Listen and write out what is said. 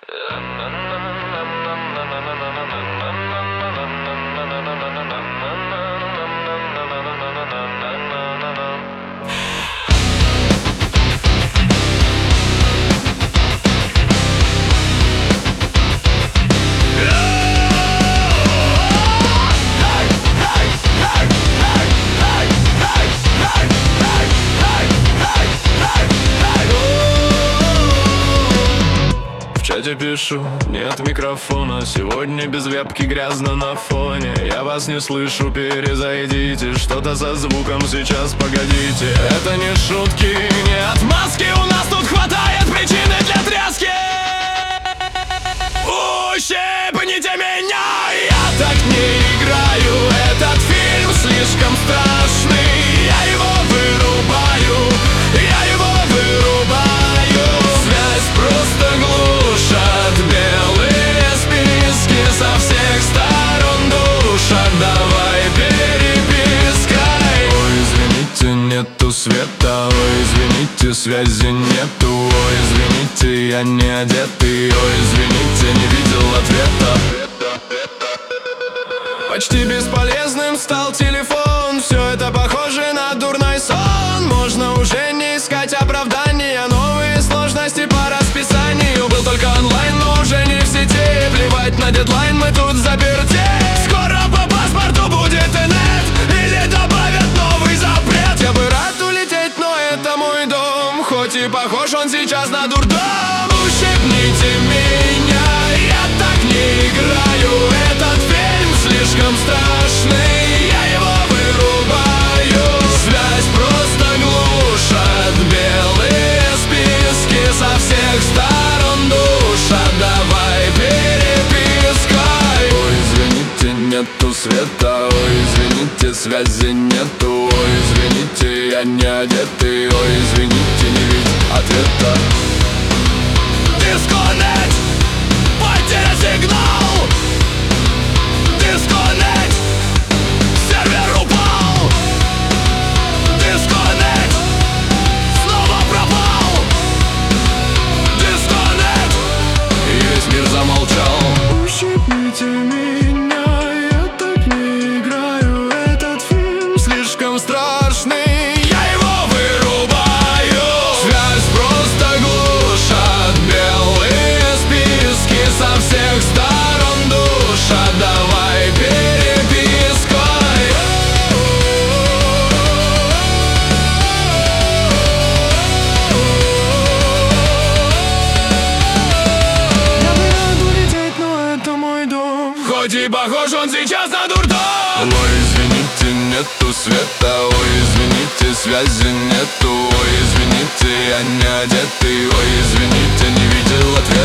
Я тебе пишу, нет микрофона. Сегодня без вебки, грязно на фоне. Я вас не слышу, перезайдите. Что-то со звуком сейчас, погодите. Это не шутки, не отмазки. У нас тут хватает причины для тряски. Ущипните меня, я так не играю. Этот фильм слишком страшный. Я его вырубаю, я его вырубаю. Связь просто глушат белые списки. Со всех сторон душат, давай перепиской. Ой, извините, нету света. Ой, извините, связи нету. Ой, извините, я не одетый. Ой, извините, не видел ответа. Почти бесполезным стал телефон. Все это похоже на дурной сон. Можно уже не искать оправдания. Новые сложности по расписанию. Был только онлайн, но уже не в сети. Плевать на дедлайн, мы тут заперти. Скоро по паспорту будет инет. Или добавят новый запрет. Я бы рад улететь, но это мой дом. Хоть и похож он сейчас на дурдом. Ущипните меня, я так не играю. Этот фильм слишком страшный. Я его вырубаю. Связь просто глушат белые списки. Со всех сторон душат, давай перепиской. Ой, извините, нету света. Ой, извините, связи нету. Ой, извините, я не одетый. Ой, извините, не видеть ответа. Дисконнект, потеря сигнал. Дисконнект, сервер упал. Дисконнект, снова пропал. Дисконнект, и весь мир замолчал. Ущипните меня, я так не играю. Этот фильм слишком страшный. Я его вырубаю. Связь просто глушат белые списки. Со всех сторон душат, давай перепиской. Я бы рад улететь, но это мой дом. Хоть и похож он сейчас на дурдом. Ой, извините, нету света. Ой, извините, связи нету. Ой, извините, я не одетый. Ой, извините, не видел ответа.